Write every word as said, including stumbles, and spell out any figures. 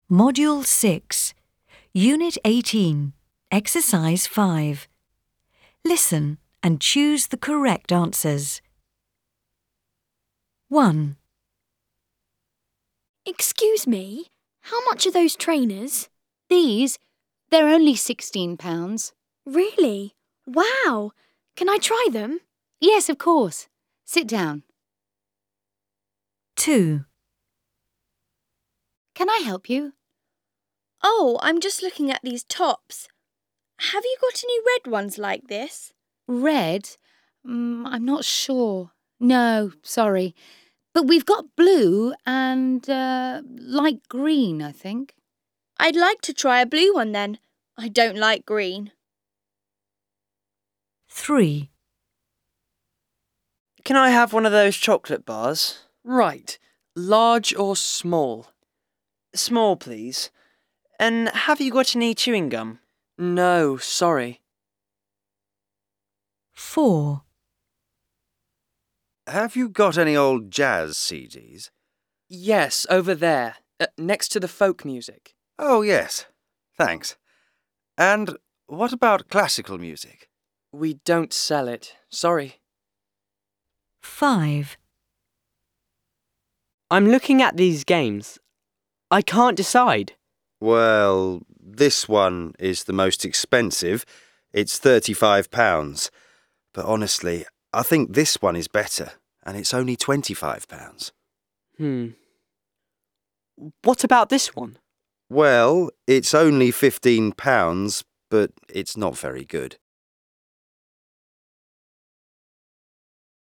Module six, Unit eighteen, Exercise five. Listen and choose the correct answers. one. Excuse me, how much are those trainers? These, they're only sixteen pounds. Really? Wow! Can I try them? Yes, of course. Sit down. two. Can I help you? Oh, I'm just looking at these tops. Have you got any red ones like this? Red? Mm, I'm not sure. No, sorry. But we've got blue and uh, light green, I think. I'd like to try a blue one then. I don't like green. three. Can I have one of those chocolate bars? Right. Large or small? Small, please. And have you got any chewing gum? No, sorry. four. Have you got any old jazz C Ds? Yes, over there, uh, next to the folk music. Oh, yes. Thanks. And what about classical music? We don't sell it, sorry. five. I'm looking at these games. I can't decide. Well, this one is the most expensive. It's thirty-five pounds. But honestly, I think this one is better, and it's only twenty-five pounds. Hmm. What about this one? Well, it's only fifteen pounds, but it's not very good.